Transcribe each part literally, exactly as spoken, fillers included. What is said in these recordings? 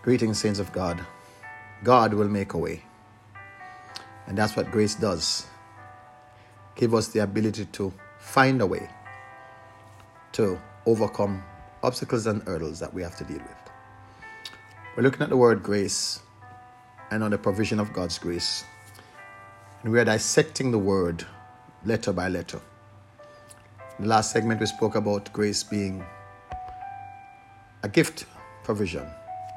Greetings, saints of God. God will make a way. And that's what grace does. Give us the ability to find a way to overcome obstacles and hurdles that we have to deal with. We're looking at the word grace and on the provision of God's grace. And we are dissecting the word letter by letter. In the last segment, we spoke about grace being a gift provision.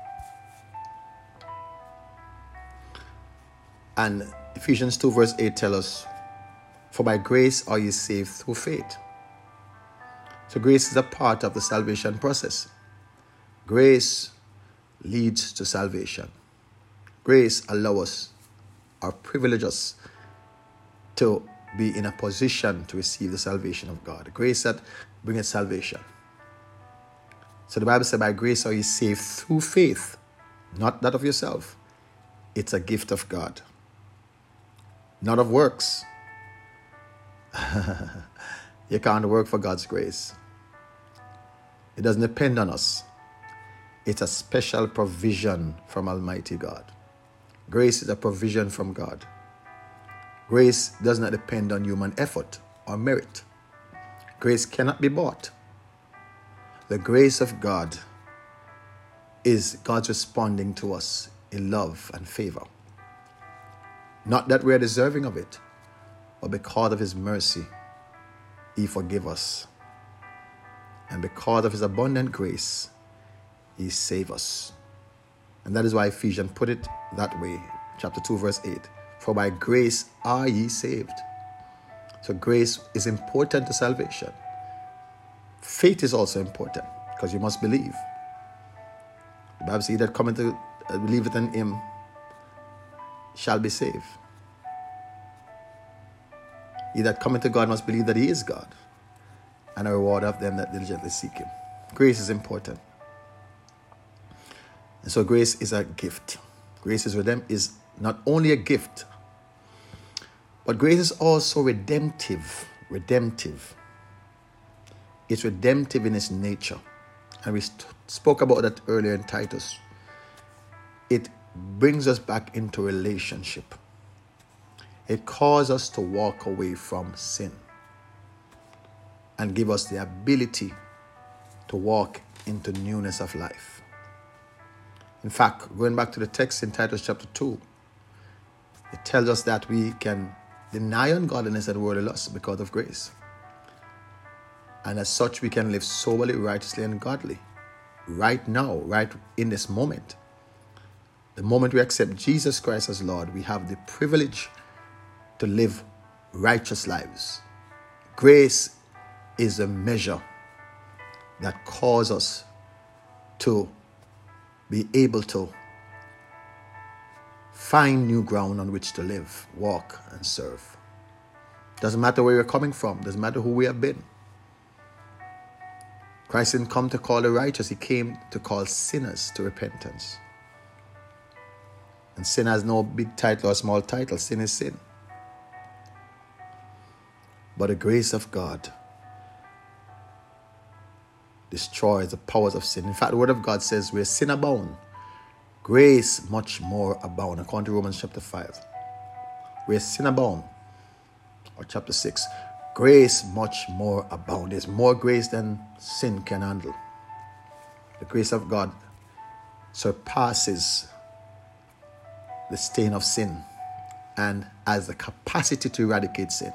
And Ephesians two verse eight tells us, for by grace are ye saved through faith. So grace is a part of the salvation process. Grace leads to salvation. Grace allows us or privileges us to be in a position to receive the salvation of God. Grace that bringeth salvation. So the Bible says, by grace are ye saved through faith, not that of yourself. It's a gift of God, not of works. You can't work for God's grace. It doesn't depend on us. It's a special provision from Almighty God. Grace is a provision from God. Grace does not depend on human effort or merit. Grace cannot be bought. The grace of God is God's responding to us in love and favor. Not that we are deserving of it, but because of his mercy, he forgives us. And because of his abundant grace, he saves us. And that is why Ephesians put it that way, chapter two, verse eight. For by grace are ye saved. So grace is important to salvation. Faith is also important, because you must believe. The Bible says, he that cometh to uh, believeth in him shall be saved. He that cometh to God must believe that he is God, and a reward of them that diligently seek him. Grace is important. And so grace is a gift. Grace is redemp- is not only a gift, but grace is also redemptive. Redemptive. It's redemptive in its nature. And we st- spoke about that earlier in Titus. It brings us back into relationship. It calls us to walk away from sin and give us the ability to walk into newness of life. In fact, going back to the text in Titus chapter two, it tells us that we can deny ungodliness and worldly lust because of grace. And as such, we can live soberly, righteously, and godly. Right now, right in this moment. The moment we accept Jesus Christ as Lord, we have the privilege to live righteous lives. Grace is a measure that causes us to be able to find new ground on which to live, walk, and serve. Doesn't matter where we're coming from. Doesn't matter who we have been. Christ didn't come to call the righteous. He came to call sinners to repentance. And sin has no big title or small title. Sin is sin. But the grace of God destroys the powers of sin. In fact, the word of God says, where sin abound, grace much more abound. According to Romans chapter five. Where sin abound, or chapter six, grace much more abound. There's more grace than sin can handle. The grace of God surpasses the stain of sin and has the capacity to eradicate sin.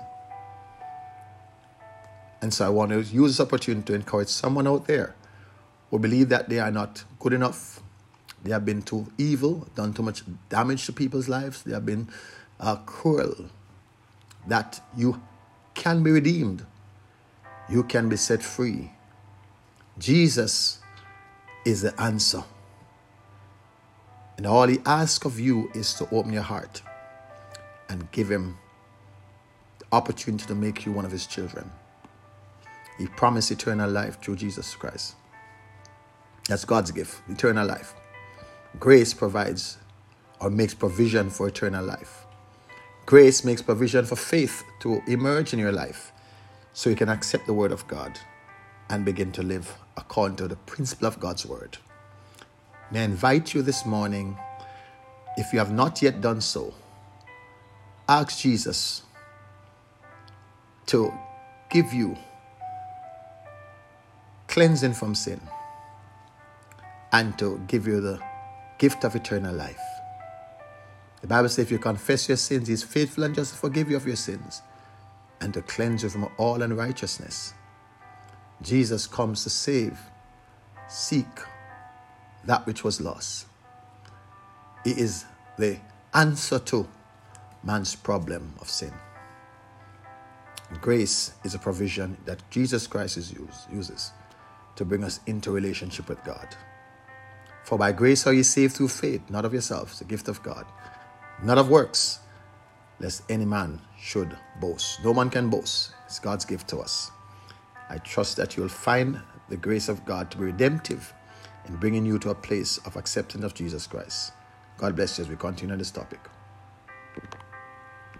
And so I want to use this opportunity to encourage someone out there who believe that they are not good enough. They have been too evil, done too much damage to people's lives. They have been uh, cruel. That you can be redeemed. You can be set free. Jesus is the answer. And all he asks of you is to open your heart and give him the opportunity to make you one of his children. He promised eternal life through Jesus Christ. That's God's gift, eternal life. Grace provides or makes provision for eternal life. Grace makes provision for faith to emerge in your life so you can accept the word of God and begin to live according to the principle of God's word. May I invite you this morning, if you have not yet done so, ask Jesus to give you cleansing from sin and to give you the gift of eternal life. The Bible says if you confess your sins, He is faithful and just to forgive you of your sins and to cleanse you from all unrighteousness. Jesus comes to save, seek that which was lost. He is the answer to man's problem of sin. Grace is a provision that Jesus Christ is use, uses to bring us into relationship with God. For by grace are ye saved through faith, not of yourselves, the gift of God, not of works, lest any man should boast. No man can boast. It's God's gift to us. I trust that you'll find the grace of God to be redemptive in bringing you to a place of acceptance of Jesus Christ. God bless you as we continue on this topic.